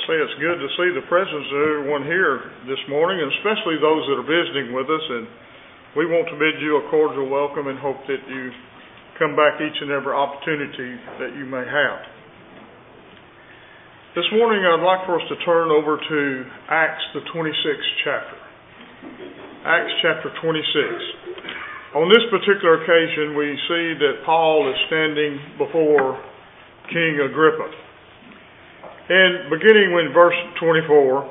say it's good to see the presence of everyone here this morning, and especially those that are visiting with us. And we want to bid you a cordial welcome and hope that you come back each and every opportunity that you may have. This morning I'd like for us to turn over to Acts, the 26th chapter. Acts chapter 26. On this particular occasion, we see that Paul is standing before King Agrippa. And beginning in verse 24,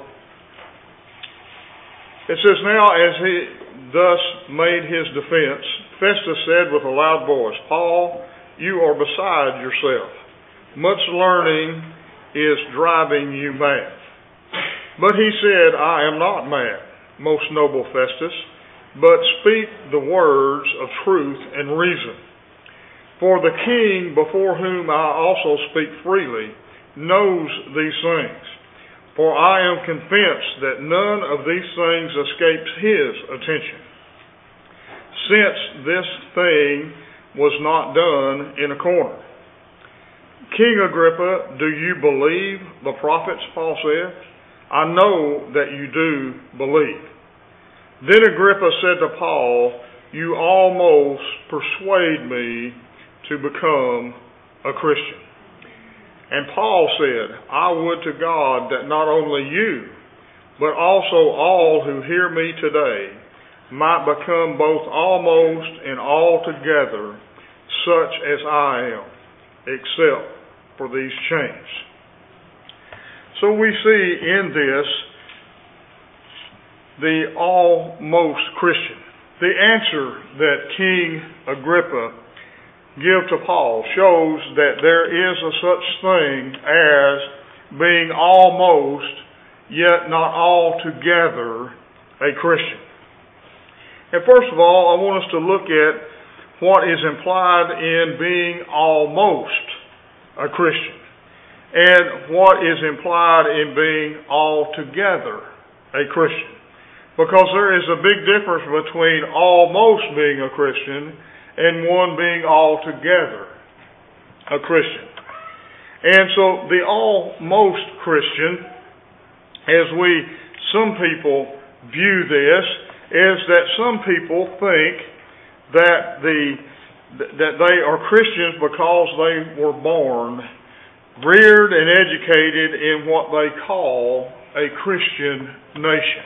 it says, "Now as he thus made his defense, Festus said with a loud voice, 'Paul, you are beside yourself. Much learning is driving you mad.' But he said, 'I am not mad, most noble Festus, but speak the words of truth and reason. For the king, before whom I also speak freely, knows these things. For I am convinced that none of these things escapes his attention, since this thing was not done in a corner.' King Agrippa, do you believe the prophets?" Paul said. "I know that you do believe." Then Agrippa said to Paul, "You almost persuade me to become a Christian." And Paul said, "I would to God that not only you, but also all who hear me today might become both almost and altogether such as I am, except for these chains." So we see in this the almost Christian. The answer that King Agrippa give to Paul shows that there is a such thing as being almost, yet not altogether, a Christian. And first of all, I want us to look at what is implied in being almost a Christian, and what is implied in being altogether a Christian. Because there is a big difference between almost being a Christian and one being altogether a Christian. And so the almost Christian, as some people view this, is that some people think that they are Christians because they were born, reared and educated in what they call a Christian nation.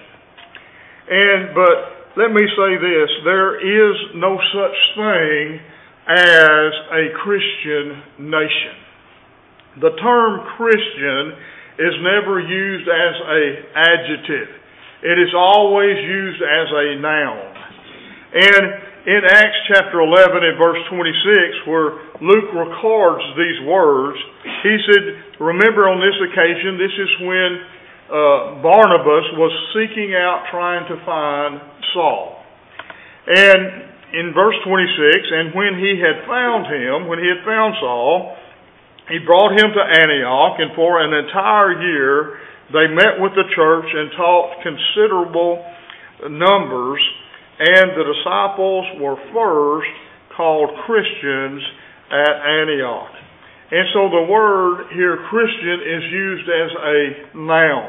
But let me say this, there is no such thing as a Christian nation. The term Christian is never used as an adjective. It is always used as a noun. And in Acts chapter 11 and verse 26, where Luke records these words, he said, remember on this occasion, this is when Barnabas was seeking out, trying to find Saul. And in verse 26, and when he had found Saul, he brought him to Antioch, and for an entire year they met with the church and taught considerable numbers, and the disciples were first called Christians at Antioch. And so the word here, Christian, is used as a noun.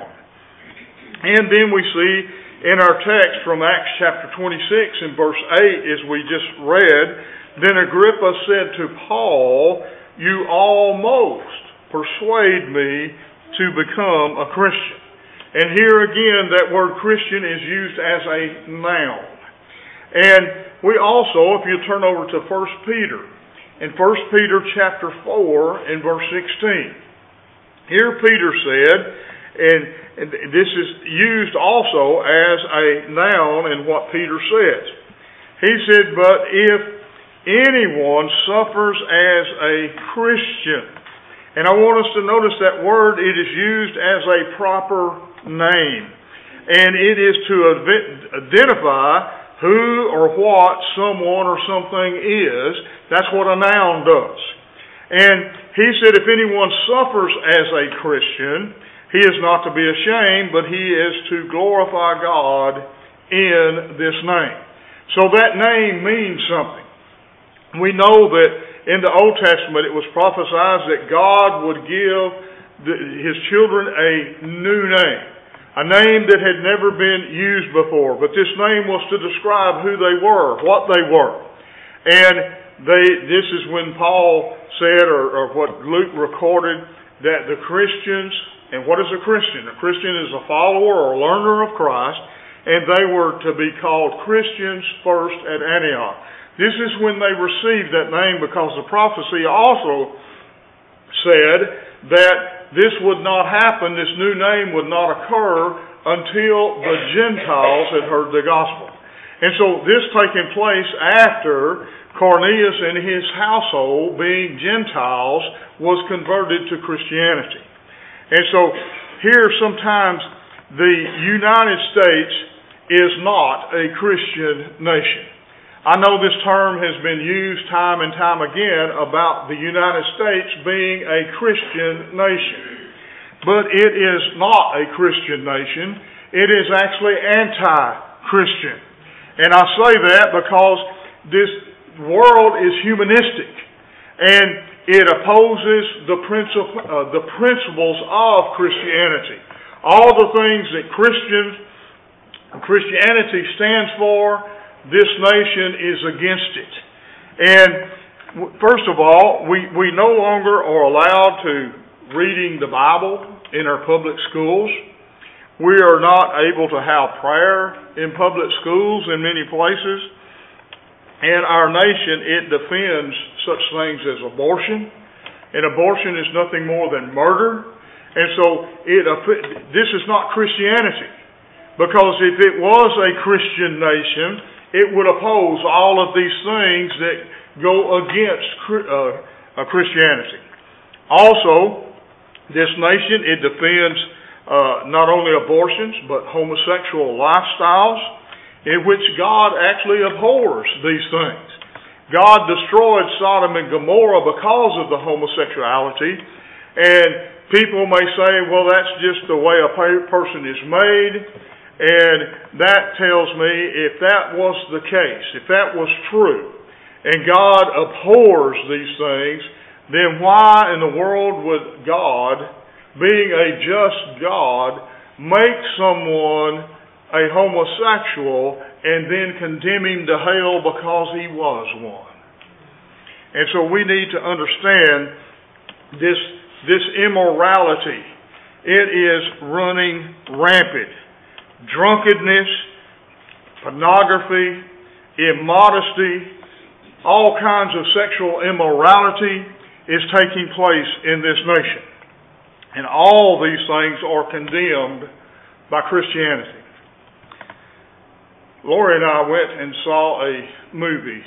And then we see in our text from Acts chapter 26 and verse 8, as we just read, then Agrippa said to Paul, "You almost persuade me to become a Christian." And here again, that word Christian is used as a noun. And we also, if you turn over to 1 Peter, in 1 Peter chapter 4 and verse 16. Here Peter said, and this is used also as a noun in what Peter says. He said, "But if anyone suffers as a Christian," and I want us to notice that word, it is used as a proper name. And it is to identify who or what someone or something is. That's what a noun does. And he said, if anyone suffers as a Christian, he is not to be ashamed, but he is to glorify God in this name. So that name means something. We know that in the Old Testament it was prophesied that God would give his children a new name, a name that had never been used before. But this name was to describe who they were, what they were. And this is when Paul said, or what Luke recorded, that the Christians, and what is a Christian? A Christian is a follower or learner of Christ, and they were to be called Christians first at Antioch. This is when they received that name, because the prophecy also said that this would not happen, this new name would not occur until the Gentiles had heard the gospel. And so this taking place after Cornelius and his household, being Gentiles, was converted to Christianity. And so here sometimes the United States is not a Christian nation. I know this term has been used time and time again about the United States being a Christian nation. But it is not a Christian nation. It is actually anti-Christian. And I say that because this world is humanistic, and it opposes the principles of Christianity. All the things that Christianity stands for, this nation is against it. And first of all, we no longer are allowed to reading the Bible in our public schools. We are not able to have prayer in public schools in many places. And our nation, it defends such things as abortion. And abortion is nothing more than murder. And so this is not Christianity. Because if it was a Christian nation, it would oppose all of these things that go against Christianity. Also, this nation, it defends not only abortions, but homosexual lifestyles, in which God actually abhors these things. God destroyed Sodom and Gomorrah because of the homosexuality, and people may say, well, that's just the way a person is made. And that tells me, if that was the case, if that was true, and God abhors these things, then why in the world would God, being a just God, make someone a homosexual and then condemn him to hell because he was one? And so we need to understand this immorality. It is running rampant. Drunkenness, pornography, immodesty, all kinds of sexual immorality is taking place in this nation. And all these things are condemned by Christianity. Lori and I went and saw a movie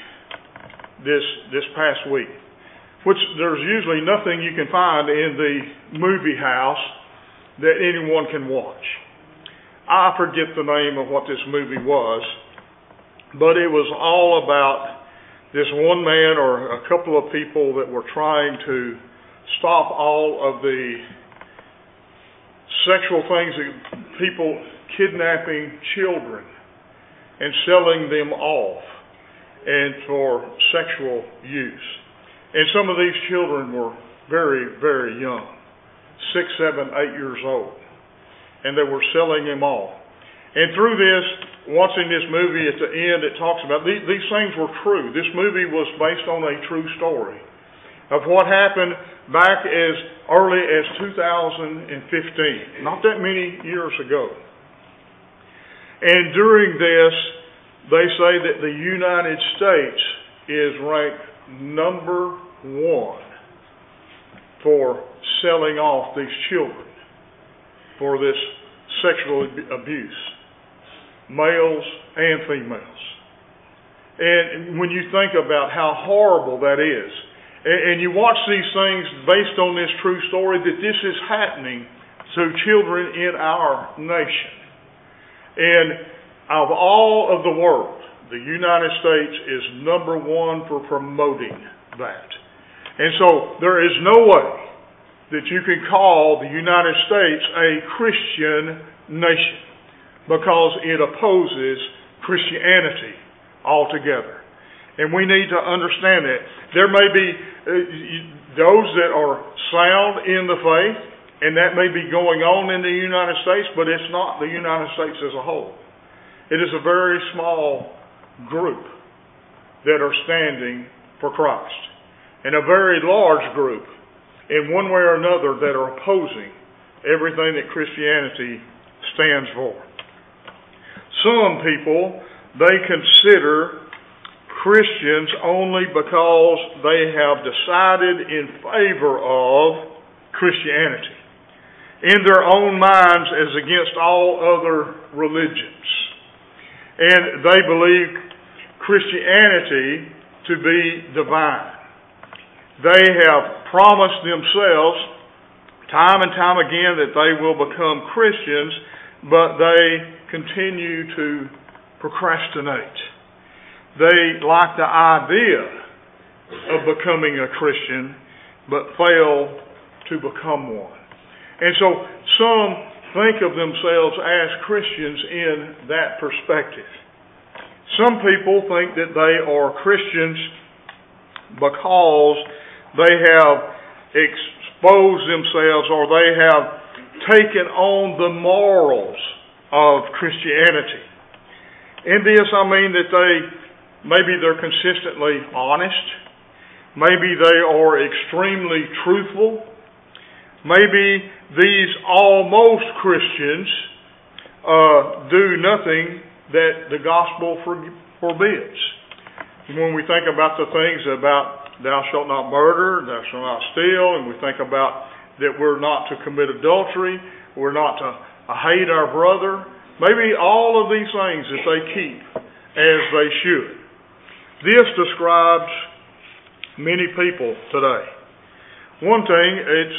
this past week, which there's usually nothing you can find in the movie house that anyone can watch. I forget the name of what this movie was, but it was all about this one man or a couple of people that were trying to stop all of the sexual things, people kidnapping children and selling them off and for sexual use. And some of these children were very, very young, 6, 7, 8 years old. And they were selling them all. And through this, watching this movie at the end, it talks about these things were true. This movie was based on a true story of what happened back as early as 2015, not that many years ago. And during this, they say that the United States is ranked number 1 for selling off these children for this sexual abuse, males and females. And when you think about how horrible that is, and you watch these things based on this true story, that this is happening to children in our nation. And of all of the world, the United States is number 1 for promoting that. And so there is no way that you can call the United States a Christian nation because it opposes Christianity altogether. And we need to understand that. There may be those that are sound in the faith, And that may be going on in the United States, but it's not the United States as a whole. It is a very small group that are standing for Christ, and a very large group in one way or another that are opposing everything that Christianity stands for. Some people, they consider Christians only because they have decided in favor of Christianity in their own minds as against all other religions. And they believe Christianity to be divine. They have promised themselves time and time again that they will become Christians, but they continue to procrastinate. They like the idea of becoming a Christian, but fail to become one. And so some think of themselves as Christians in that perspective. Some people think that they are Christians because they have exposed themselves or they have taken on the morals of Christianity. In this, I mean that maybe they're consistently honest. Maybe they are extremely truthful. Maybe these almost Christians do nothing that the gospel forbids. When we think about the things about thou shalt not murder, thou shalt not steal, and we think about that we're not to commit adultery, we're not to hate our brother, maybe all of these things that they keep as they should. This describes many people today. One thing,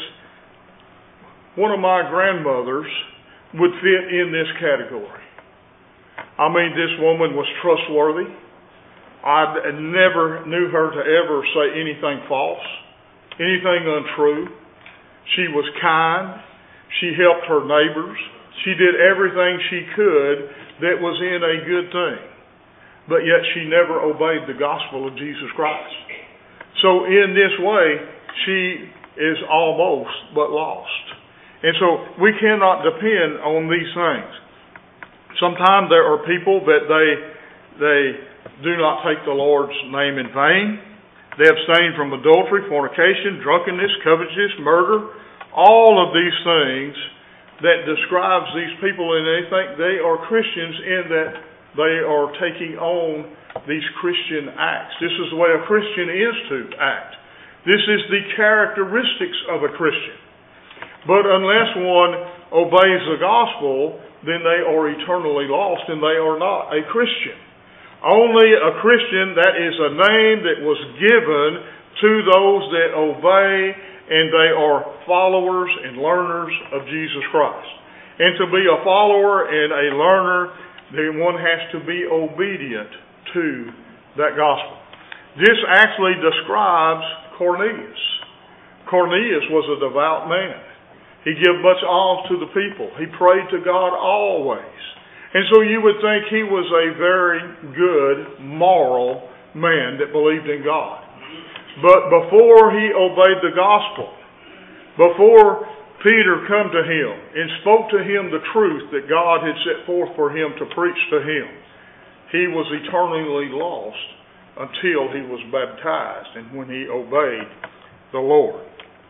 one of my grandmothers would fit in this category. I mean, this woman was trustworthy. I never knew her to ever say anything false, anything untrue. She was kind. She helped her neighbors. She did everything she could that was in a good thing. But yet she never obeyed the gospel of Jesus Christ. So in this way, she is almost but lost. And so we cannot depend on these things. Sometimes there are people that they do not take the Lord's name in vain. They abstain from adultery, fornication, drunkenness, covetousness, murder. All of these things that describes these people, and they think they are Christians in that they are taking on these Christian acts. This is the way a Christian is to act. This is the characteristics of a Christian. But unless one obeys the gospel, then they are eternally lost and they are not a Christian. Only a Christian, that is a name that was given to those that obey, and they are followers and learners of Jesus Christ. And to be a follower and a learner, then one has to be obedient to that gospel. This actually describes Cornelius. Cornelius was a devout man. He gave much alms to the people. He prayed to God always. And so you would think he was a very good, moral man that believed in God. But before he obeyed the gospel, before Peter come to him and spoke to him the truth that God had set forth for him to preach to him, he was eternally lost until he was baptized and when he obeyed the Lord.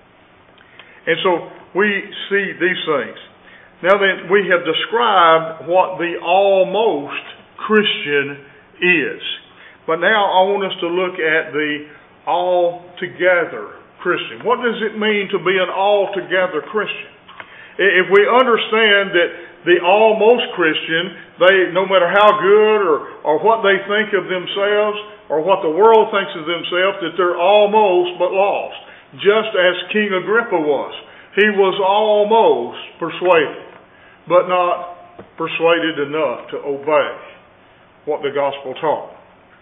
And so we see these things. Now then, we have described what the almost Christian is. But now I want us to look at the altogether Christian. What does it mean to be an altogether Christian? If we understand that the almost Christian, they, no matter how good or what they think of themselves or what the world thinks of themselves, that they're almost but lost. Just as King Agrippa was. He was almost persuaded, but not persuaded enough to obey what the gospel taught.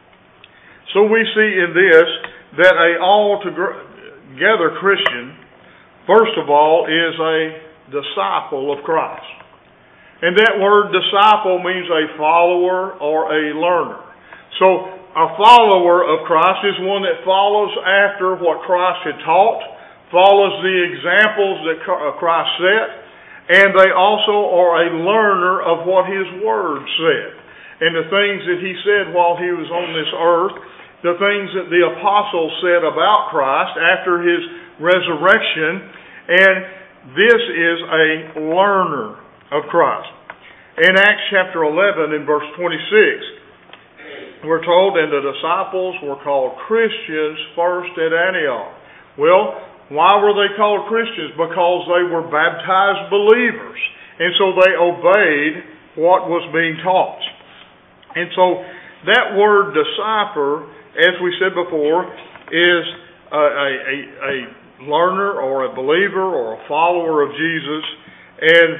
So we see in this that an altogether Christian, first of all, is a disciple of Christ. And that word disciple means a follower or a learner. So a follower of Christ is one that follows after what Christ had taught, follows the examples that Christ set, and they also are a learner of what His Word said. And the things that He said while He was on this earth, the things that the apostles said about Christ after His resurrection, and this is a learner of Christ. In Acts chapter 11 in verse 26, we're told, and the disciples were called Christians first at Antioch. Well, why were they called Christians? Because they were baptized believers. And so they obeyed what was being taught. And so that word disciple, as we said before, is a learner or a believer or a follower of Jesus. And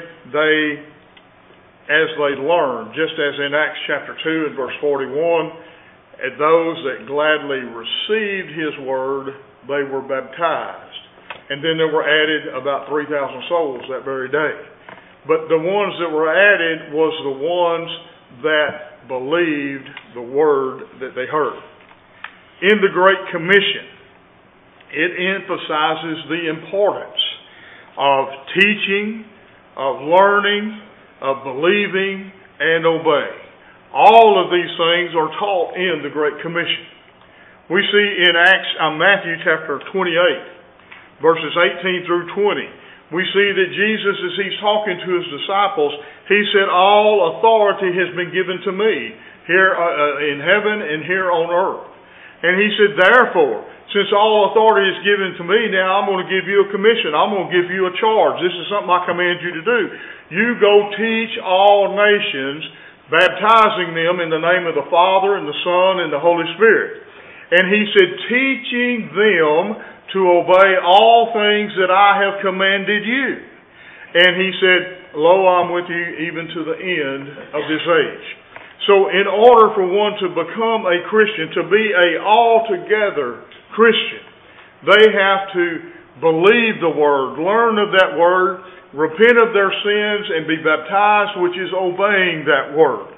as they learn, just as in Acts chapter 2 and verse 41, those that gladly received His word, they were baptized. And then there were added about 3,000 souls that very day. But the ones that were added was the ones that believed the word that they heard. In the Great Commission, it emphasizes the importance of teaching, of learning, of believing, and obeying. All of these things are taught in the Great Commission. We see in Matthew chapter 28, verses 18 through 20, we see that Jesus, as He's talking to His disciples, He said, all authority has been given to me here in heaven and here on earth. And He said, therefore, since all authority is given to me, now I'm going to give you a commission. I'm going to give you a charge. This is something I command you to do. You go teach all nations, baptizing them in the name of the Father and the Son and the Holy Spirit. And He said, teaching them to obey all things that I have commanded you. And He said, lo, I'm with you even to the end of this age. So in order for one to become a Christian, to be a altogether Christian, they have to believe the Word, learn of that Word, repent of their sins, and be baptized, which is obeying that Word.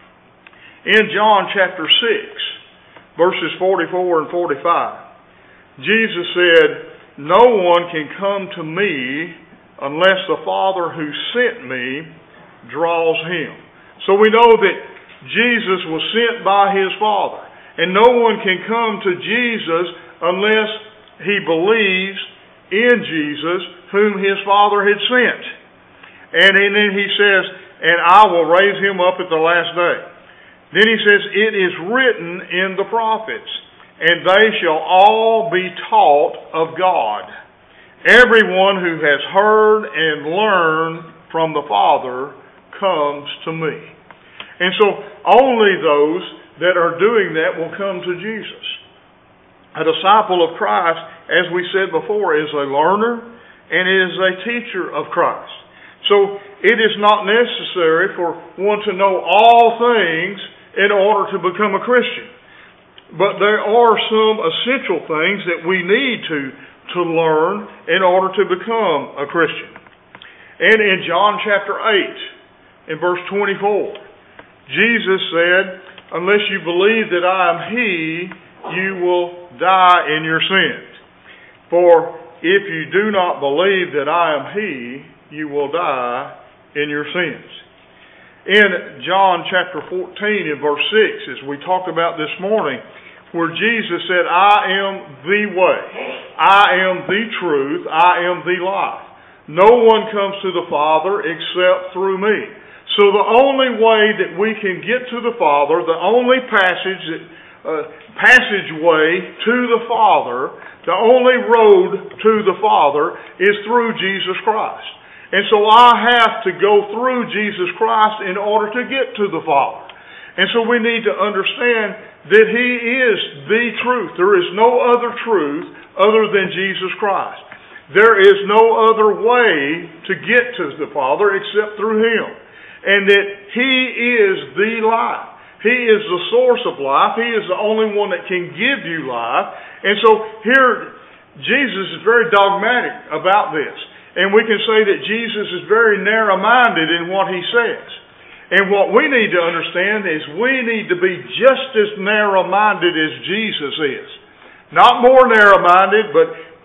In John chapter 6, verses 44 and 45, Jesus said, no one can come to me unless the Father who sent me draws him. So we know that Jesus was sent by His Father. And no one can come to Jesus unless he believes in Jesus whom His Father had sent. And then He says, and I will raise him up at the last day. Then He says, it is written in the prophets, and they shall all be taught of God. Everyone who has heard and learned from the Father comes to me. And so only those that are doing that will come to Jesus. A disciple of Christ, as we said before, is a learner and is a teacher of Christ. So it is not necessary for one to know all things in order to become a Christian. But there are some essential things that we need to learn in order to become a Christian. And in John chapter 8, in verse 24, Jesus said, unless you believe that I am He, you will die in your sins. For if you do not believe that I am He, you will die in your sins. In John chapter 14 and verse 6, as we talked about this morning, where Jesus said, I am the way, I am the truth, I am the life. No one comes to the Father except through me. So the only way that we can get to the Father, the only passageway to the Father, the only road to the Father is through Jesus Christ. And so I have to go through Jesus Christ in order to get to the Father. And so we need to understand that He is the truth. There is no other truth other than Jesus Christ. There is no other way to get to the Father except through Him. And that He is the life. He is the source of life. He is the only one that can give you life. And so here, Jesus is very dogmatic about this. And we can say that Jesus is very narrow-minded in what He says. And what we need to understand is we need to be just as narrow-minded as Jesus is. Not more narrow-minded, but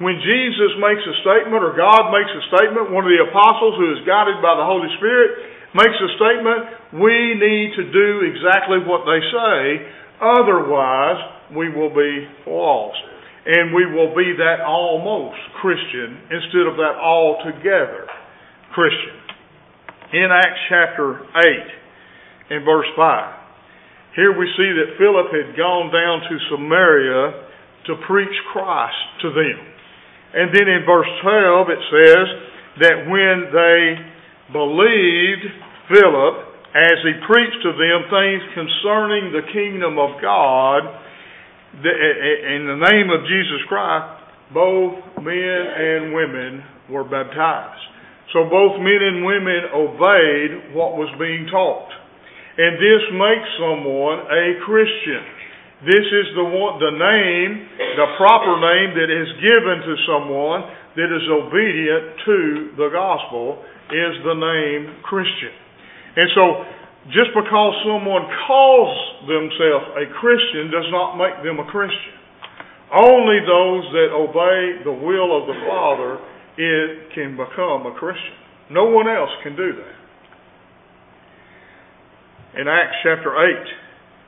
When Jesus makes a statement, or God makes a statement, one of the apostles who is guided by the Holy Spirit makes a statement, we need to do exactly what they say, otherwise we will be lost. And we will be that almost Christian instead of that altogether Christian. In Acts chapter 8 and verse 5, here we see that Philip had gone down to Samaria to preach Christ to them. And then in verse 12 it says that when they believed Philip as he preached to them things concerning the kingdom of God in the name of Jesus Christ, both men and women were baptized. So both men and women obeyed what was being taught. And this makes someone a Christian. This is the name, the proper name that is given to someone that is obedient to the gospel is the name Christian. And so, just because someone calls themselves a Christian does not make them a Christian. Only those that obey the will of the Father can become a Christian. No one else can do that. In Acts chapter 8,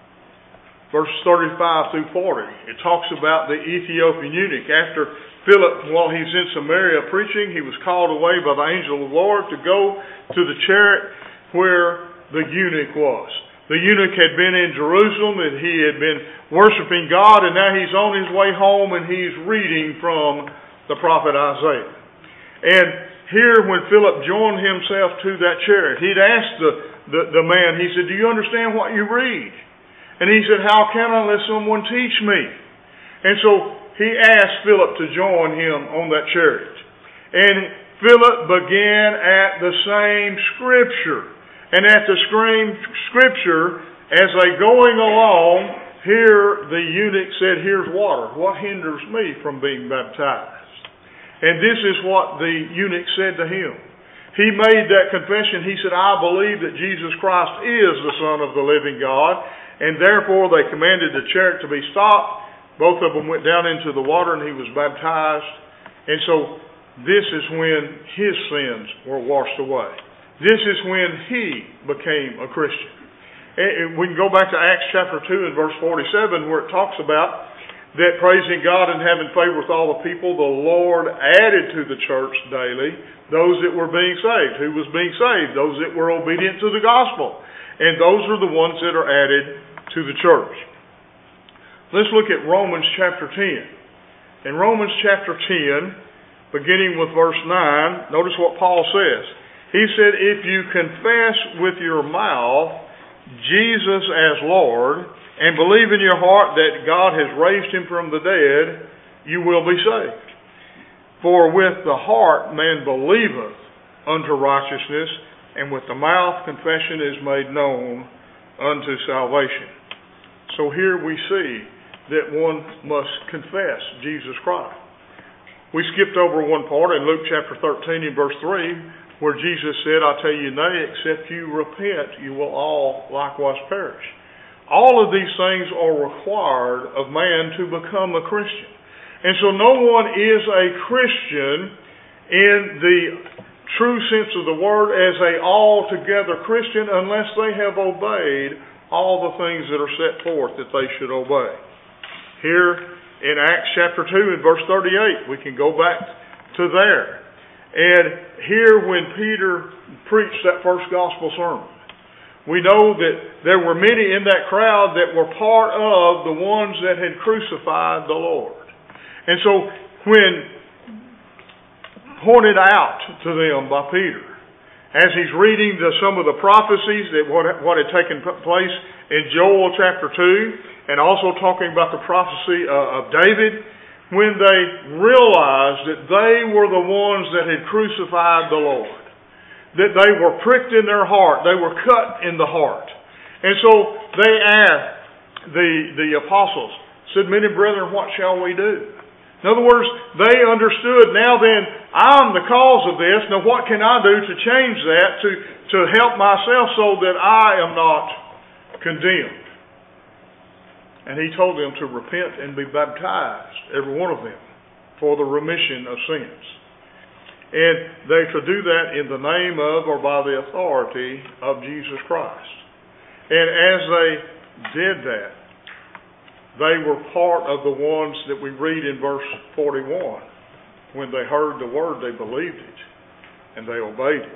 verses 35 through 40, it talks about the Ethiopian eunuch. After Philip, while he's in Samaria preaching, he was called away by the angel of the Lord to go to the chariot where the eunuch was. The eunuch had been in Jerusalem and he had been worshiping God, and now he's on his way home and he's reading from the prophet Isaiah. And here when Philip joined himself to that chariot, he'd asked the man, he said, "Do you understand what you read?" And he said, "How can I unless someone teach me?" And so he asked Philip to join him on that chariot. And Philip began at the same scripture. And at the same scripture, as they going along, here the eunuch said, "Here's water. What hinders me from being baptized?" And this is what the eunuch said to him. He made that confession. He said, "I believe that Jesus Christ is the Son of the living God." And therefore they commanded the chariot to be stopped. Both of them went down into the water and he was baptized. And so this is when his sins were washed away. This is when he became a Christian. And we can go back to Acts chapter 2 and verse 47 where it talks about that praising God and having favor with all the people, the Lord added to the church daily those that were being saved. Who was being saved? Those that were obedient to the gospel. And those are the ones that are added to the church. Let's look at Romans chapter 10. In Romans chapter 10, beginning with verse 9, notice what Paul says. He said, "If you confess with your mouth Jesus as Lord, and believe in your heart that God has raised him from the dead, you will be saved. For with the heart man believeth unto righteousness, and with the mouth confession is made known unto salvation." So here we see that one must confess Jesus Christ. We skipped over one part in Luke chapter 13 and verse 3, where Jesus said, "I tell you, nay, except you repent, you will all likewise perish." All of these things are required of man to become a Christian. And so no one is a Christian in the true sense of the word as a altogether Christian unless they have obeyed all the things that are set forth that they should obey. Here in Acts chapter 2 and verse 38, we can go back to there. And here when Peter preached that first gospel sermon, we know that there were many in that crowd that were part of the ones that had crucified the Lord. And so when pointed out to them by Peter, as he's reading some of the prophecies that what had taken place in Joel chapter 2, and also talking about the prophecy of David, when they realized that they were the ones that had crucified the Lord, that they were pricked in their heart, they were cut in the heart. And so they asked the apostles, said, "Men and brethren, what shall we do?" In other words, they understood, now then, I'm the cause of this. Now what can I do to change that, to help myself so that I am not condemned? And he told them to repent and be baptized, every one of them, for the remission of sins. And they could do that in the name of or by the authority of Jesus Christ. And as they did that, they were part of the ones that we read in verse 41. When they heard the word, they believed it, and they obeyed it.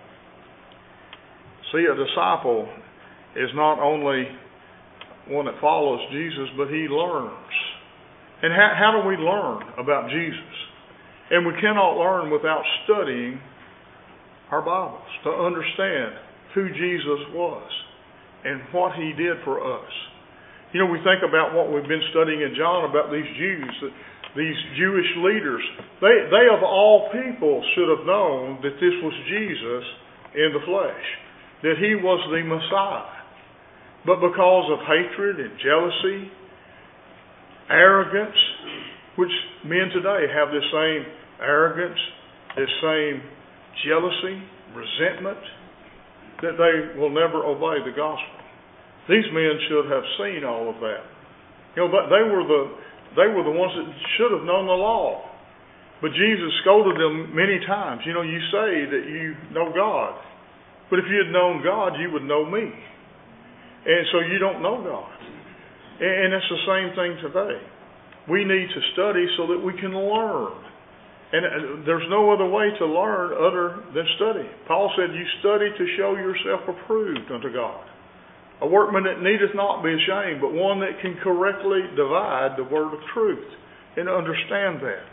See, a disciple is not only one that follows Jesus, but he learns. And how do we learn about Jesus? And we cannot learn without studying our Bibles to understand who Jesus was and what he did for us. You know, we think about what we've been studying in John about these Jews, these Jewish leaders. They of all people should have known that this was Jesus in the flesh, that he was the Messiah. But because of hatred and jealousy, arrogance, which men today have this same arrogance, this same jealousy, resentment, that they will never obey the gospel. These men should have seen all of that. You know, they were the ones that should have known the law. But Jesus scolded them many times. You know, you say that you know God, but if you had known God, you would know me. And so you don't know God. And it's the same thing today. We need to study so that we can learn. And there's no other way to learn other than study. Paul said, you study to show yourself approved unto God. A workman that needeth not be ashamed, but one that can correctly divide the word of truth and understand that.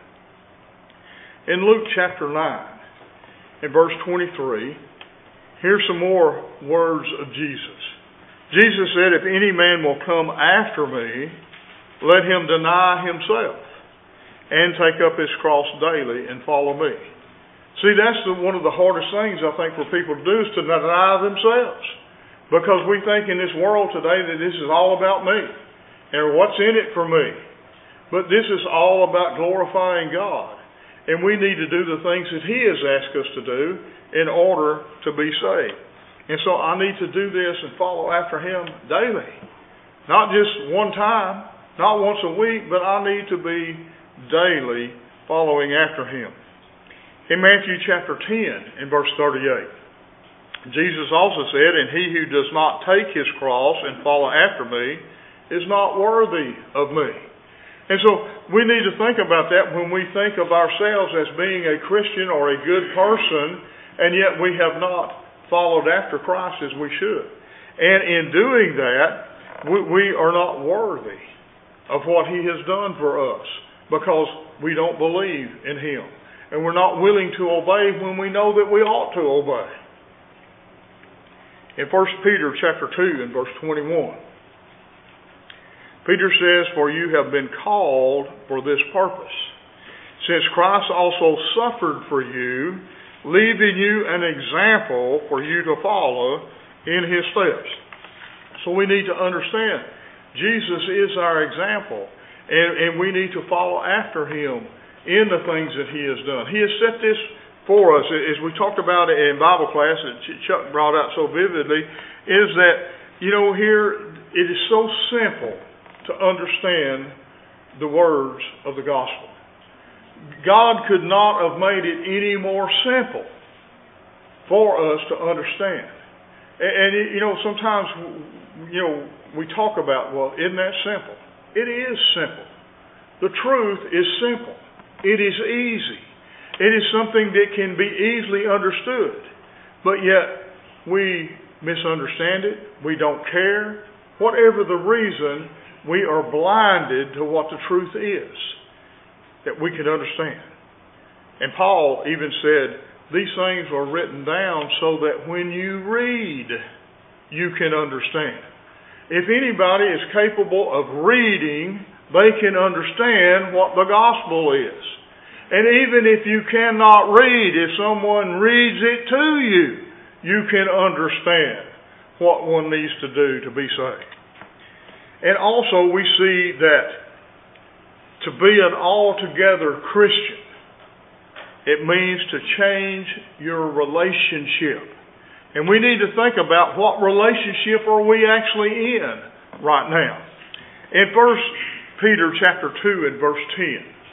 In Luke chapter 9, in verse 23, here's some more words of Jesus. Jesus said, if any man will come after me, let him deny himself and take up his cross daily and follow me. See, that's one of the hardest things, I think, for people to do is to deny themselves. Because we think in this world today that this is all about me and what's in it for me. But this is all about glorifying God. And we need to do the things that he has asked us to do in order to be saved. And so I need to do this and follow after him daily. Not just one time, not once a week, but I need to be daily following after him. In Matthew chapter 10, in verse 38, Jesus also said, and he who does not take his cross and follow after me is not worthy of me. And so we need to think about that when we think of ourselves as being a Christian or a good person, and yet we have not followed after Christ as we should. And in doing that, we are not worthy of what he has done for us because we don't believe in him. And we're not willing to obey when we know that we ought to obey. In 1 Peter chapter 2 and verse 21, Peter says, for you have been called for this purpose, since Christ also suffered for you, leaving you an example for you to follow in his steps. So we need to understand, Jesus is our example, and we need to follow after him in the things that he has done. He has set this for us, as we talked about it in Bible class, that Chuck brought out so vividly, is that, you know, here it is so simple to understand the words of the gospel. God could not have made it any more simple for us to understand. And you know, sometimes, you know, we talk about, well, isn't that simple? It is simple. The truth is simple. It is easy. It is something that can be easily understood, but yet we misunderstand it. We don't care. Whatever the reason, we are blinded to what the truth is that we can understand. And Paul even said, these things were written down so that when you read, you can understand. If anybody is capable of reading, they can understand what the gospel is. And even if you cannot read, if someone reads it to you, you can understand what one needs to do to be saved. And also we see that to be an altogether Christian, it means to change your relationship. And we need to think about what relationship are we actually in right now. In 1 Peter chapter 2 and verse 10,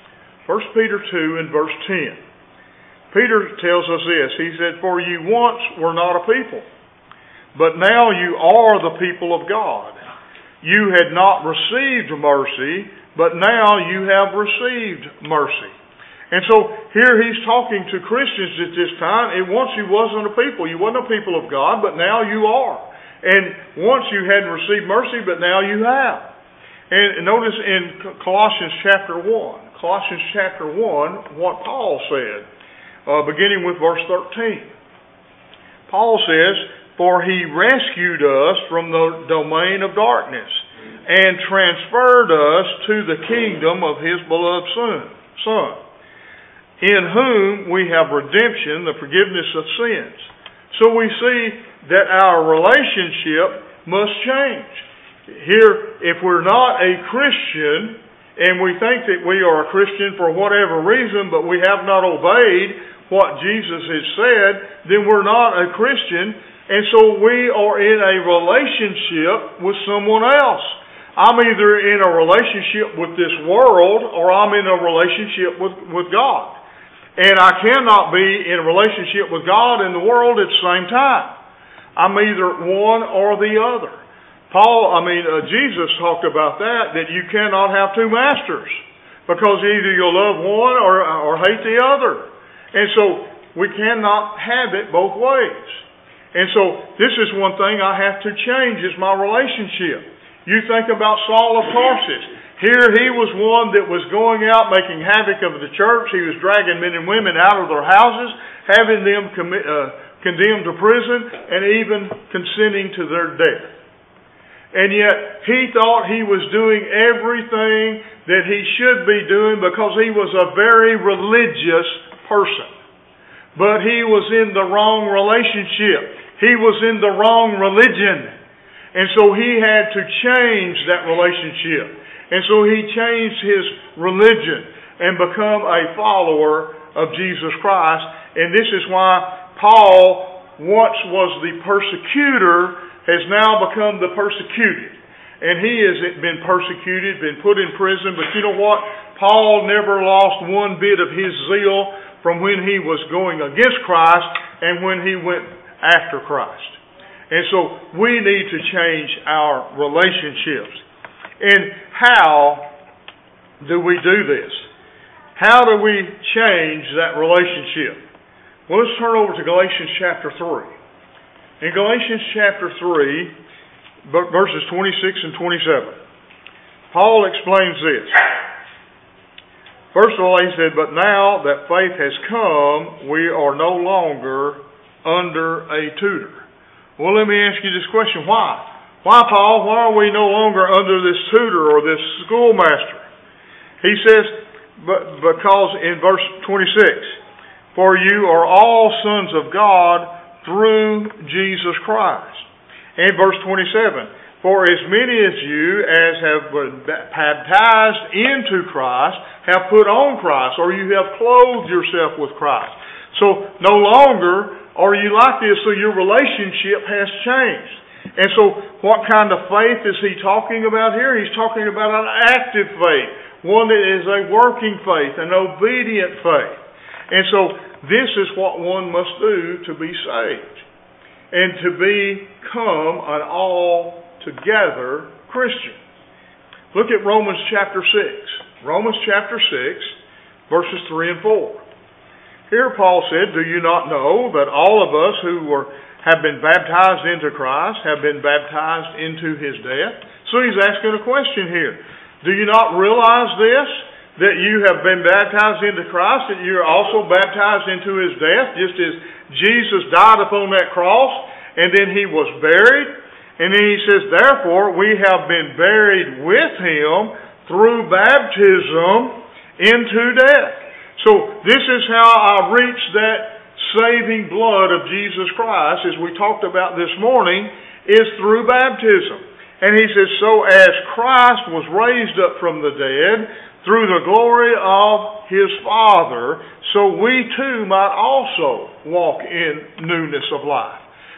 1 Peter 2 and verse 10. Peter tells us this. He said, "For you once were not a people, but now you are the people of God. You had not received mercy, but now you have received mercy." And so here he's talking to Christians at this time. Once you wasn't a people. You wasn't a people of God, but now you are. And once you hadn't received mercy, but now you have. And notice in Colossians chapter 1. Colossians chapter 1, what Paul said, beginning with verse 13. Paul says, "For he rescued us from the domain of darkness and transferred us to the kingdom of his beloved Son, in whom we have redemption, the forgiveness of sins." So we see that our relationship must change. Here, if we're not a Christian, and we think that we are a Christian for whatever reason, but we have not obeyed what Jesus has said, then we're not a Christian, and so we are in a relationship with someone else. I'm either in a relationship with this world, or I'm in a relationship with God. And I cannot be in a relationship with God and the world at the same time. I'm either one or the other. Jesus talked about that you cannot have two masters, because either you'll love one or hate the other. And so we cannot have it both ways. And so this is one thing I have to change, is my relationship. You think about Saul of Tarsus. Here he was one that was going out making havoc of the church. He was dragging men and women out of their houses, having them condemned to prison, and even consenting to their death. And yet he thought he was doing everything that he should be doing because he was a very religious person. But he was in the wrong relationship. He was in the wrong religion. And so he had to change that relationship. And so he changed his religion and become a follower of Jesus Christ. And this is why Paul, once was the persecutor, has now become the persecuted. And he has been persecuted, been put in prison. But you know what? Paul never lost one bit of his zeal from when he was going against Christ and when he went after Christ. And so we need to change our relationships. And how do we do this? How do we change that relationship? Well, let's turn over to Galatians chapter 3. In Galatians chapter 3, verses 26 and 27, Paul explains this. First of all, he said, "But now that faith has come, we are no longer under a tutor." Well, let me ask you this question. Why? Why, Paul? Why are we no longer under this tutor or this schoolmaster? He says, because in verse 26, "For you are all sons of God through Jesus Christ." And verse 27, "For as many as you as have been baptized into Christ have put on Christ," or you have clothed yourself with Christ. So no longer are you like this, so your relationship has changed. And so what kind of faith is he talking about here? He's talking about an active faith, one that is a working faith, an obedient faith. And so this is what one must do to be saved and to become an altogether Christian. Look at Romans chapter 6. Romans chapter 6, verses 3 and 4. Here Paul said, "Do you not know that all of us who have been baptized into Christ have been baptized into his death?" So he's asking a question here. Do you not realize this? That you have been baptized into Christ, that you are also baptized into his death, just as Jesus died upon that cross, and then he was buried. And then he says, "Therefore we have been buried with him through baptism into death." So this is how I reach that saving blood of Jesus Christ, as we talked about this morning, is through baptism. And he says, "So as Christ was raised up from the dead through the glory of his Father, so we too might also walk in newness of life."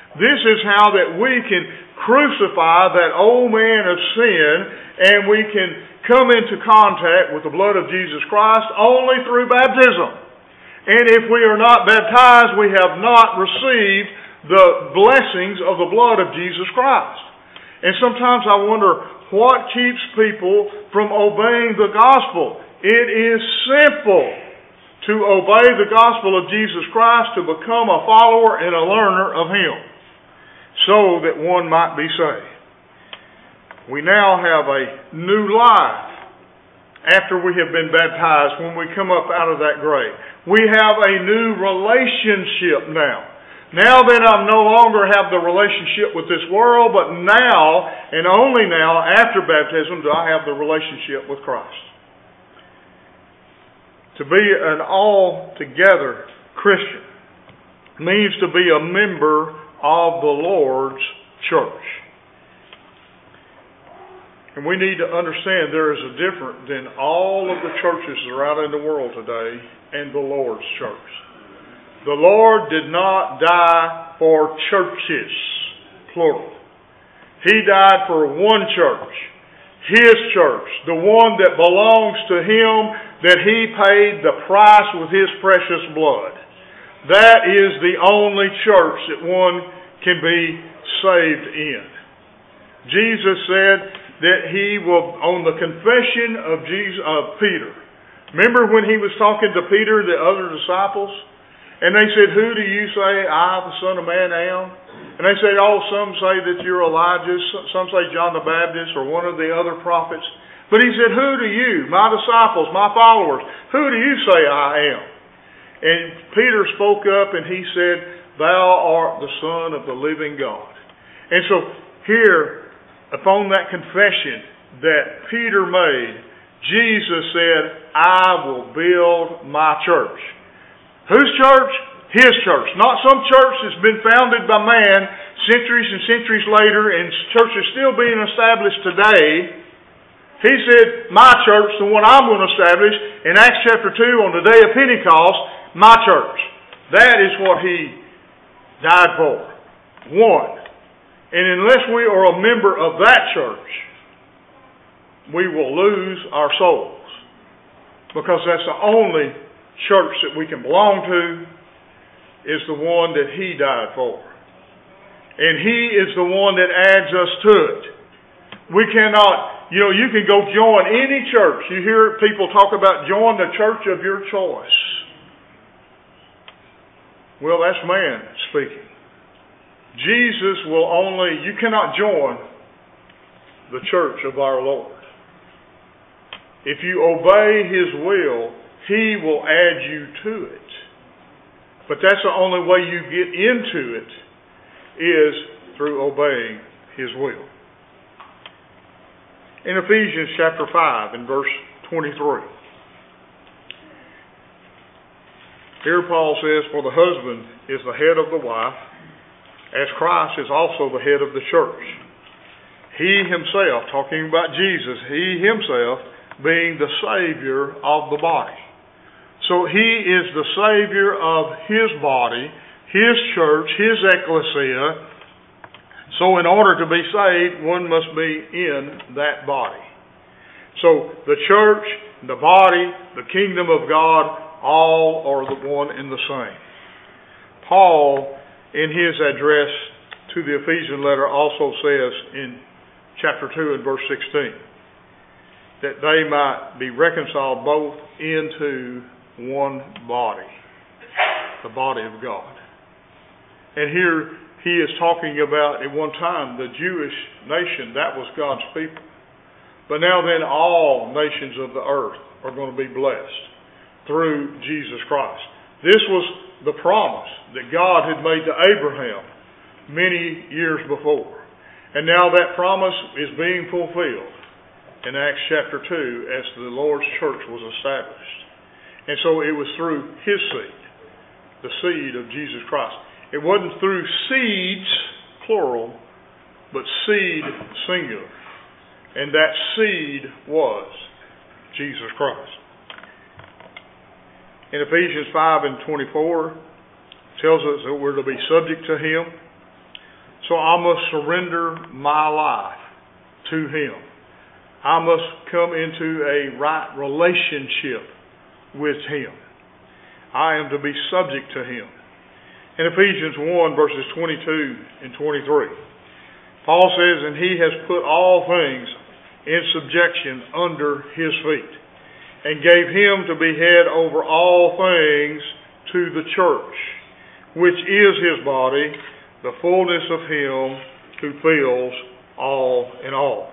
This is how that we can crucify that old man of sin, and we can come into contact with the blood of Jesus Christ only through baptism. And if we are not baptized, we have not received the blessings of the blood of Jesus Christ. And sometimes I wonder what keeps people from obeying the gospel. It is simple to obey the gospel of Jesus Christ, to become a follower and a learner of Him, so that one might be saved. We now have a new life after we have been baptized, when we come up out of that grave. We have a new relationship now. Now that I no longer have the relationship with this world, but now, and only now, after baptism, do I have the relationship with Christ. To be an altogether Christian means to be a member of the Lord's church. And we need to understand there is a difference in all of the churches that are out in the world today and the Lord's church. The Lord did not die for churches, plural. He died for one church, His church, the one that belongs to Him, that He paid the price with His precious blood. That is the only church that one can be saved in. Jesus said that He will, on the confession of Peter. Remember when He was talking to Peter, the other disciples? And they said, "Who do you say I, the Son of Man, am?" And they said, "Oh, some say that you're Elijah, some say John the Baptist, or one of the other prophets." But He said, "Who do you, my disciples, my followers, who do you say I am?" And Peter spoke up and he said, "Thou art the Son of the living God." And so here, upon that confession that Peter made, Jesus said, "I will build my church." Whose church? His church. Not some church that's been founded by man centuries and centuries later, and church is still being established today. He said, "My church, the one I'm going to establish," in Acts chapter 2 on the day of Pentecost, my church. That is what He died for. One. And unless we are a member of that church, we will lose our souls. Because that's the only church that we can belong to, is the one that He died for. And He is the one that adds us to it. We cannot, you can go join any church. You hear people talk about join the church of your choice. Well, that's man speaking. Jesus will you cannot join the church of our Lord. If you obey His will, He will add you to it. But that's the only way you get into it, is through obeying His will. In Ephesians chapter 5 and verse 23. Here Paul says, "For the husband is the head of the wife, as Christ is also the head of the church. He Himself," talking about Jesus, He Himself being the Savior of the body. So He is the Savior of His body, His church, His ecclesia. So in order to be saved, one must be in that body. So the church, the body, the kingdom of God, all are the one and the same. Paul, in his address to the Ephesian letter, also says in chapter 2 and verse 16, that they might be reconciled both into one body, the body of God. And here he is talking about, at one time, the Jewish nation, that was God's people. But now then, all nations of the earth are going to be blessed through Jesus Christ. This was the promise that God had made to Abraham many years before. And now that promise is being fulfilled in Acts chapter 2 as the Lord's church was established. And so it was through His seed, the seed of Jesus Christ. It wasn't through seeds, plural, but seed, singular. And that seed was Jesus Christ. In Ephesians 5 and 24, tells us that we're to be subject to Him. So I must surrender my life to Him. I must come into a right relationship with Him. I am to be subject to Him. In Ephesians 1, verses 22 and 23, Paul says, "And He has put all things in subjection under His feet, and gave Him to be head over all things to the church, which is His body, the fullness of Him who fills all in all."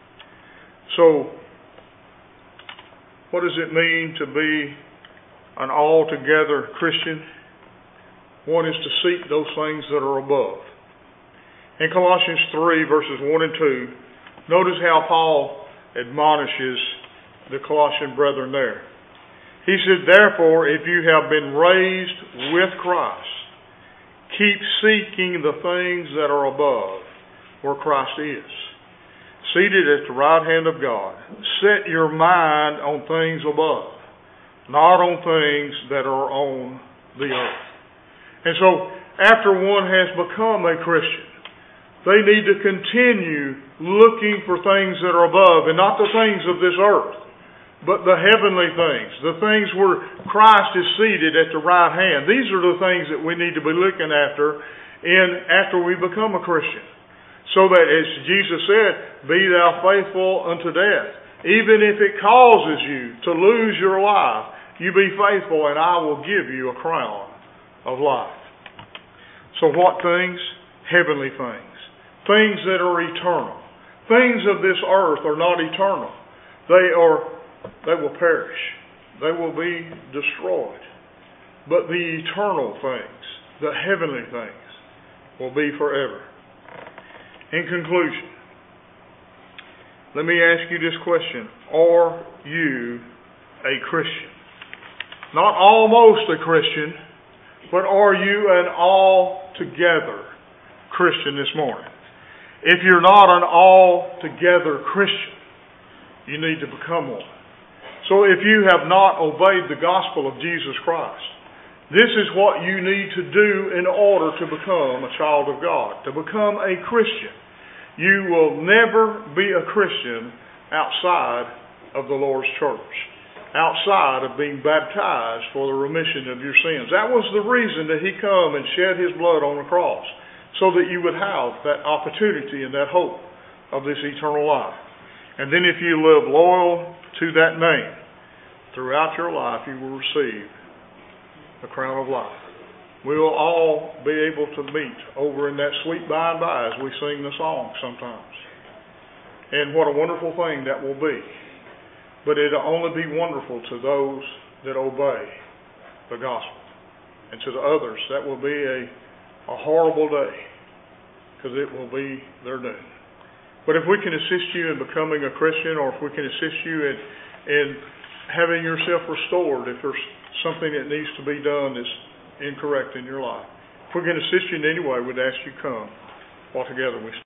So, what does it mean to be an altogether Christian? One is to seek those things that are above. In Colossians 3, verses 1 and 2, notice how Paul admonishes the Colossian brethren there. He said, "Therefore, if you have been raised with Christ, keep seeking the things that are above, where Christ is, seated at the right hand of God. Set your mind on things above, not on things that are on the earth." And so, after one has become a Christian, they need to continue looking for things that are above, and not the things of this earth, but the heavenly things, the things where Christ is seated at the right hand. These are the things that we need to be looking after after we become a Christian. So that, as Jesus said, "Be thou faithful unto death. Even if it causes you to lose your life, you be faithful, and I will give you a crown of life." So what things? Heavenly things. Things that are eternal. Things of this earth are not eternal. They will perish. They will be destroyed. But the eternal things, the heavenly things, will be forever. In conclusion, let me ask you this question. Are you a Christian? Not almost a Christian, but are you an altogether Christian this morning? If you're not an altogether Christian, you need to become one. So if you have not obeyed the gospel of Jesus Christ, this is what you need to do in order to become a child of God, to become a Christian. You will never be a Christian outside of the Lord's church, outside of being baptized for the remission of your sins. That was the reason that He come and shed His blood on the cross, so that you would have that opportunity and that hope of this eternal life. And then if you live loyal to that name, throughout your life you will receive the crown of life. We will all be able to meet over in that sweet by and by as we sing the song sometimes. And what a wonderful thing that will be. But it'll only be wonderful to those that obey the gospel. And to the others, that will be a horrible day, because it will be their doom. But if we can assist you in becoming a Christian, or if we can assist you in having yourself restored, if there's something that needs to be done that's incorrect in your life, if we can assist you in any way, we'd ask you come while together we